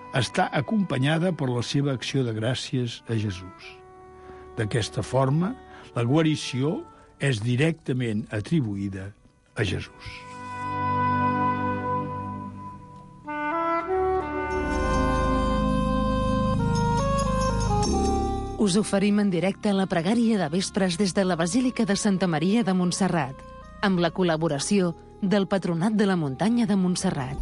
està acompanyada per la seva acció de gràcies a Jesús. D'aquesta forma, la guarició és directament atribuïda a Jesús. Us oferim en directe la pregària de vespres des de la Basílica de Santa Maria de Montserrat, amb la col·laboració del Patronat de la Muntanya de Montserrat.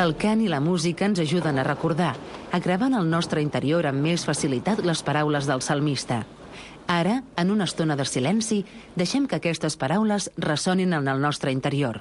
El cant i la música ens ajuden a recordar, a gravar en el nostre interior amb més facilitat les paraules del salmista. Ara, en una estona de silenci, deixem que aquestes paraules ressonin en el nostre interior.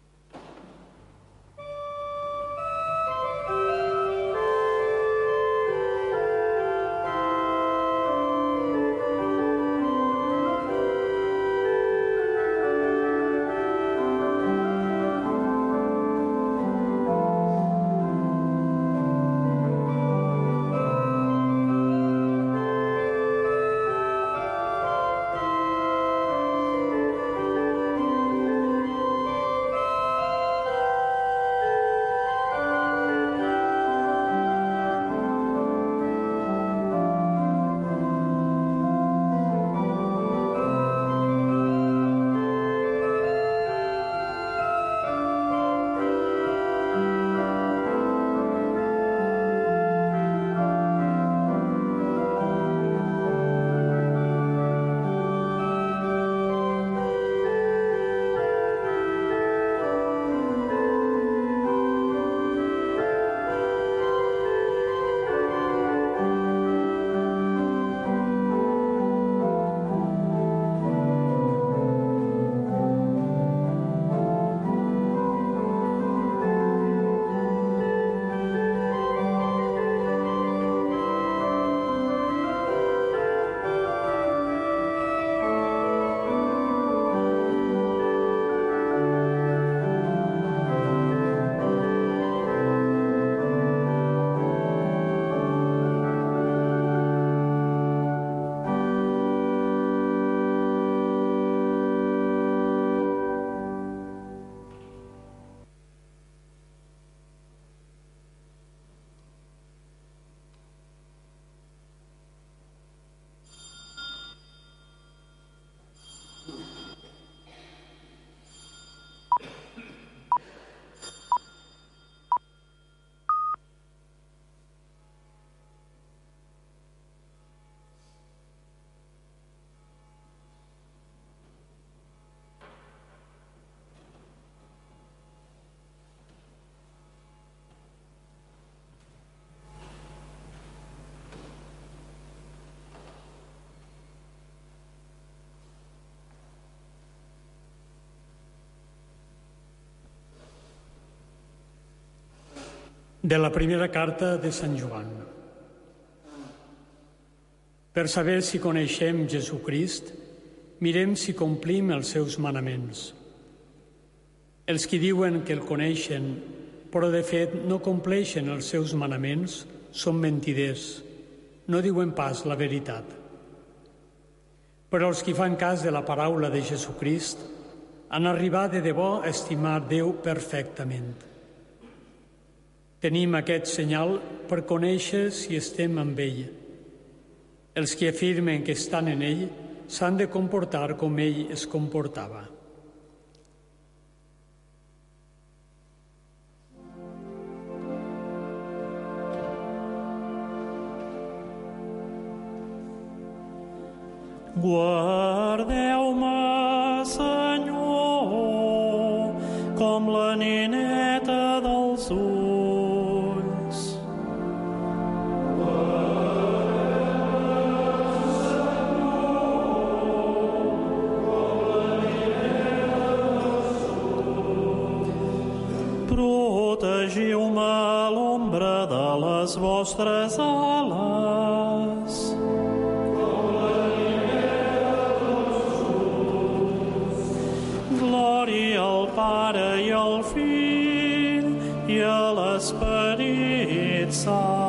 De la primera carta de Sant Joan. Per saber si coneixem Jesucrist, mirem si complim els seus manaments. Els qui diuen que el coneixen, però de fet no compleixen els seus manaments, són mentiders, no diuen pas la veritat. Però els qui fan cas de la paraula de Jesucrist han arribat de debò a estimar Déu perfectament. Tenim aquest senyal per conèixer si estem amb ell. Els que afirmen que estan en ell s'han de comportar com ell es comportava. Guardeu-me, Senyor, com la nineta dels ulls. Protegiu-me a l'ombra de les vostres ales. Glòria al Pare i al Fill i a l'Esperit Sant.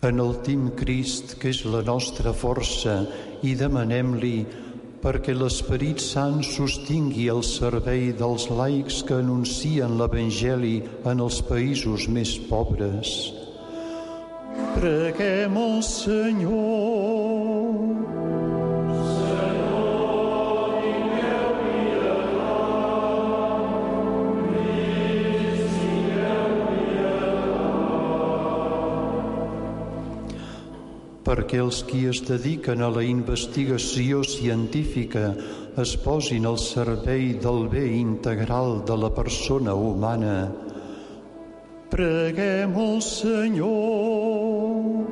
Enaltim Crist, que és la nostra força, i demanem-li perquè l'Esperit Sant sostingui el servei dels laics que anuncien l'Evangeli en els països més pobres. Preguem al Senyor. Perquè els qui es dediquen a la investigació científica es posin al servei del bé integral de la persona humana. Preguem al Senyor.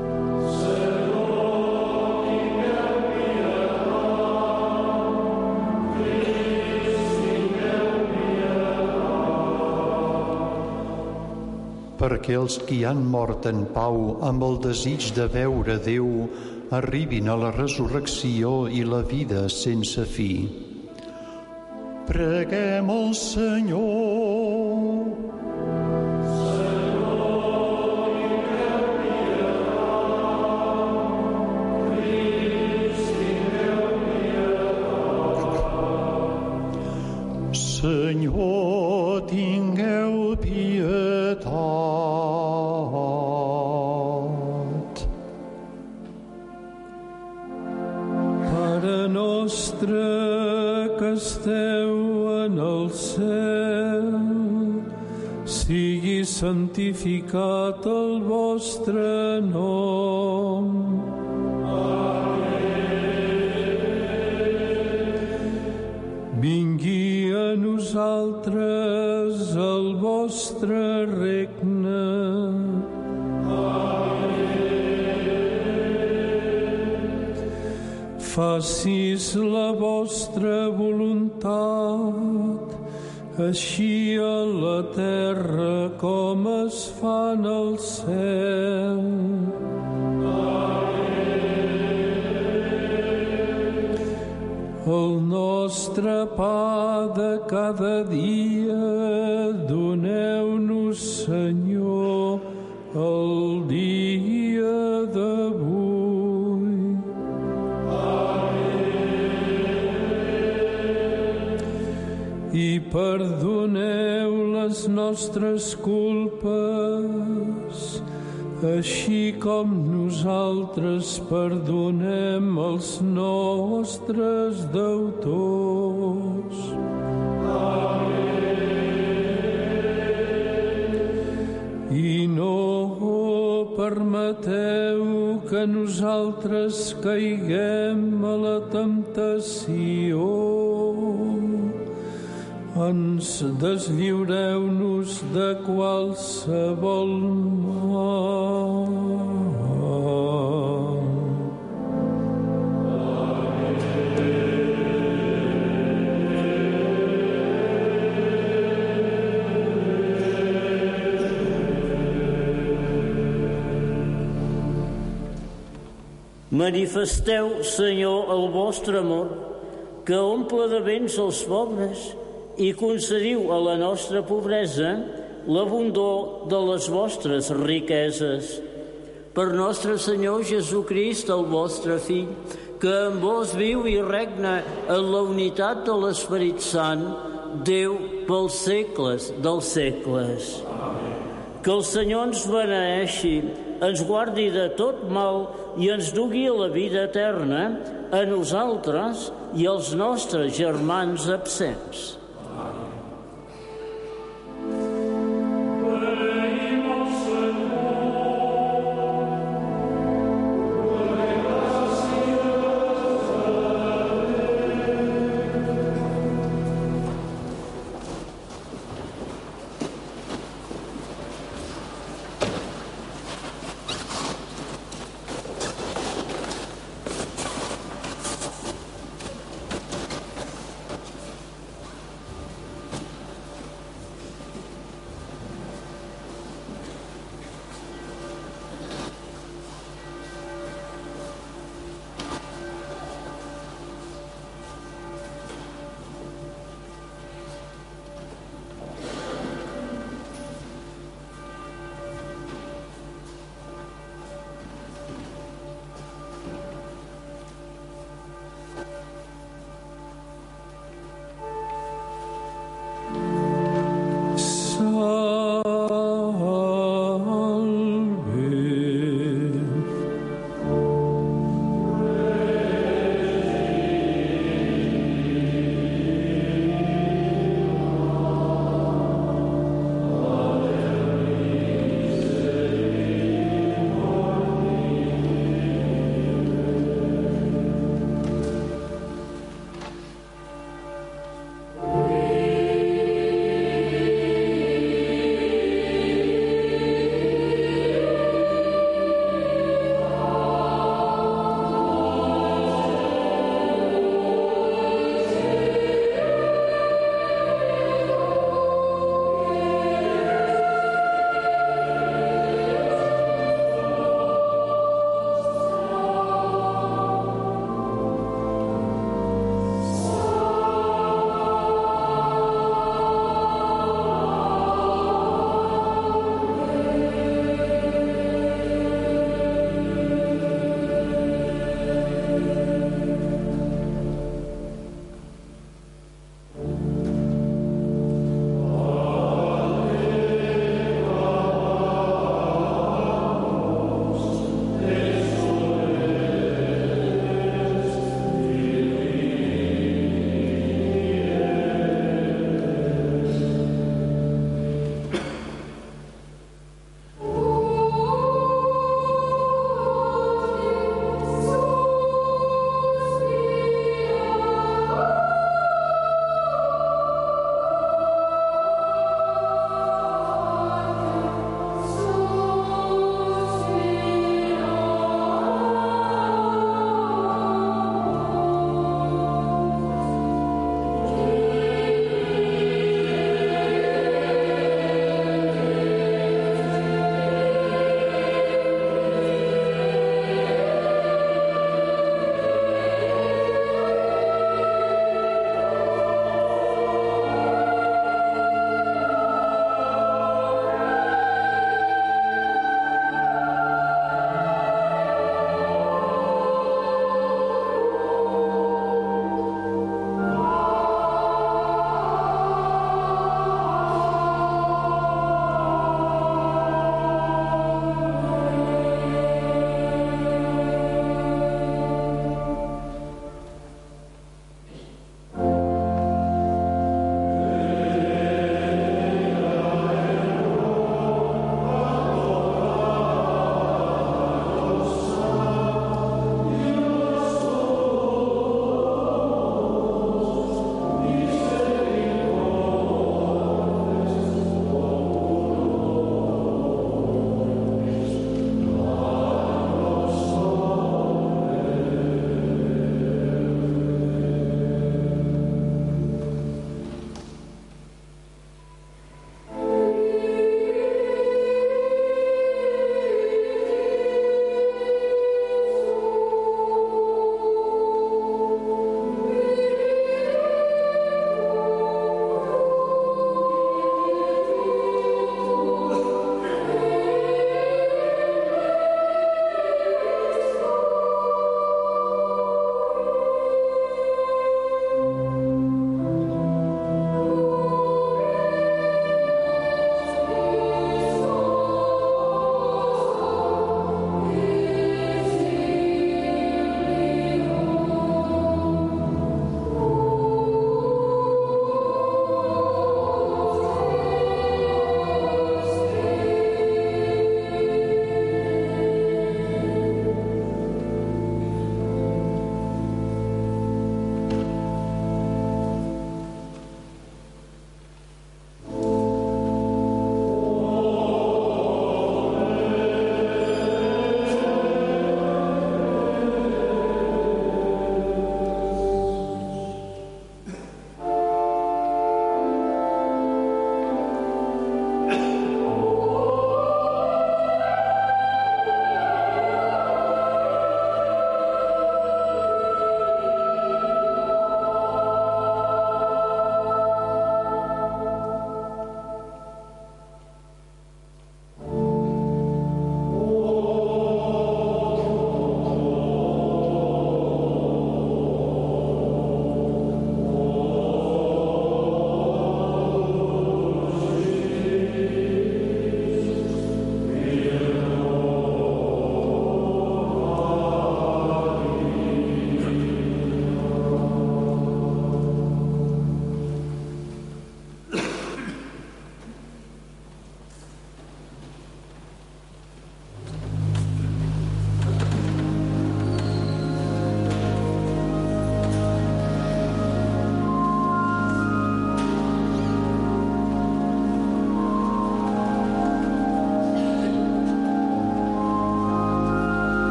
Perquè els qui han mort en pau amb el desig de veure Déu arribin a la resurrecció i la vida sense fi. Preguem al Senyor. Senyor, tingueu pietat. Pare nostre que esteu en el cel, sigui santificat el vostre nom. Vingui a nosaltres el vostre regne. Facis la vostra voluntat, així a la terra com es fa en el cel. El nostre pa de cada dia doneu-nos, Senyor, el dia d'avui. I perdoneu les nostres culpes, així com nosaltres perdonem els nostres deutors. I no permeteu que nosaltres caiguem a la temptació. Ens deslliureu-nos de qualsevol mal. Manifesteu, Senyor, el vostre amor, que omple de béns els pobres, i concediu a la nostra pobresa l'abundor de les vostres riqueses. Per nostre Senyor Jesucrist, el vostre Fill, que amb vos viu i regna en la unitat de l'Esperit Sant, Déu pels segles dels segles. Que el Senyor ens beneeixi, ens guardi de tot mal i ens dugui a la vida eterna, a nosaltres i als nostres germans absents.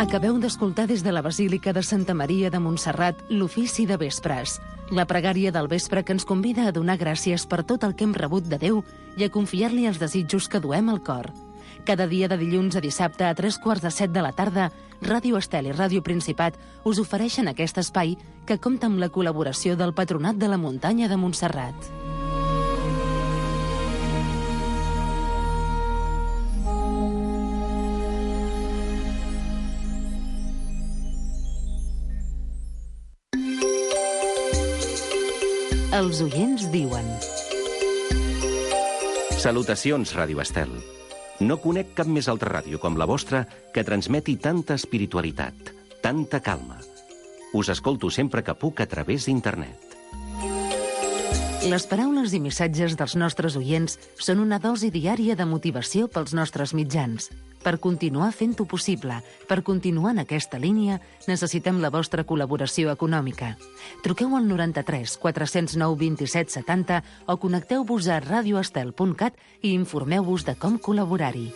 Acabeu d'escoltar des de la Basílica de Santa Maria de Montserrat l'ofici de vespres, la pregària del vespre que ens convida a donar gràcies per tot el que hem rebut de Déu i a confiar-li els desitjos que duem al cor. Cada dia de dilluns a dissabte a 3:45 de la tarda, Ràdio Estel i Ràdio Principat us ofereixen aquest espai que compta amb la col·laboració del Patronat de la Muntanya de Montserrat. Els oients diuen... Salutacions, Ràdio Estel. No conec cap més altra ràdio com la vostra que transmeti tanta espiritualitat, tanta calma. Us escolto sempre que puc a través d'internet. Les paraules i missatges dels nostres oients són una dosi diària de motivació pels nostres mitjans. Per continuar fent-ho possible, per continuar en aquesta línia, necessitem la vostra col·laboració econòmica. Truqueu al 93 409 27 70 o connecteu-vos a radioestel.cat i informeu-vos de com col·laborar-hi.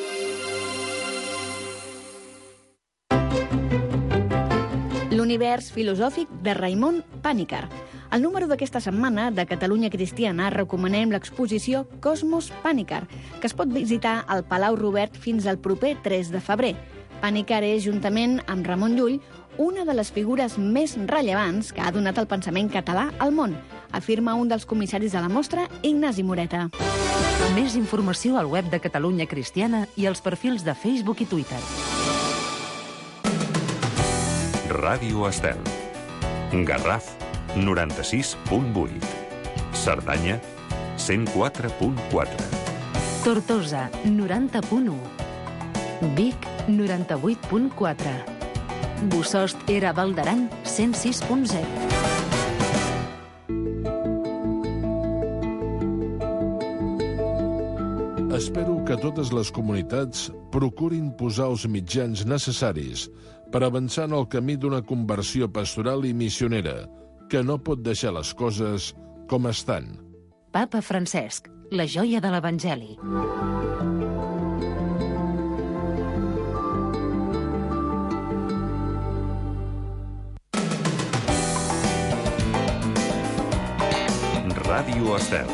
L'univers filosòfic de Raimon Pàniker. Al número d'aquesta setmana de Catalunya Cristiana recomanem l'exposició Cosmos Pàniker, que es pot visitar al Palau Robert fins al proper 3 de febrer. Pàniker és, juntament amb Ramon Llull, una de les figures més rellevants que ha donat el pensament català al món, afirma un dels comissaris de la mostra, Ignasi Moreta. Més informació al web de Catalunya Cristiana i als perfils de Facebook i Twitter. Ràdio Estel. Garraf, 96.8. Cerdanya, 104.4. Tortosa, 90.1. Vic, 98.4. Bossòst era Val d'Aran, 106.0. Espero que totes les comunitats procurin posar els mitjans necessaris per avançar en el camí d'una conversió pastoral i missionera, que no pot deixar les coses com estan. Papa Francesc, la joia de l'Evangeli. Ràdio Estel.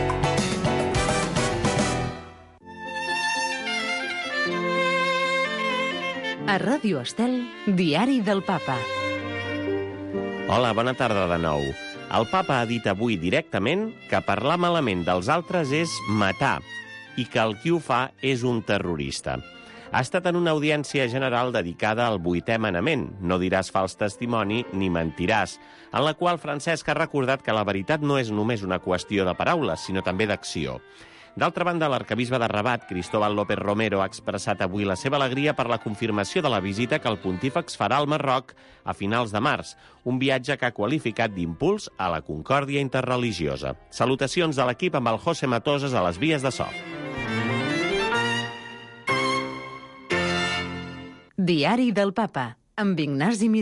A Ràdio Estel, Diari del Papa. Hola, bona tarda de nou. El papa ha dit avui directament que parlar malament dels altres és matar i que el qui ho fa és un terrorista. Ha estat en una audiència general dedicada al 8è manament, no diràs fals testimoni ni mentiràs, en la qual Francesc ha recordat que la veritat no és només una qüestió de paraules, sinó també d'acció. D'altra banda, l'arquebisbe de Rabat, Cristóbal López Romero, ha expressat avui la seva alegria per la confirmació de la visita que el pontífex farà al Marroc a finals de març, un viatge que ha qualificat d'impuls a la concòrdia interreligiosa. Salutacions de l'equip amb el José Matoses a les vies de so. Diari del Papa, amb Ignasi Miró.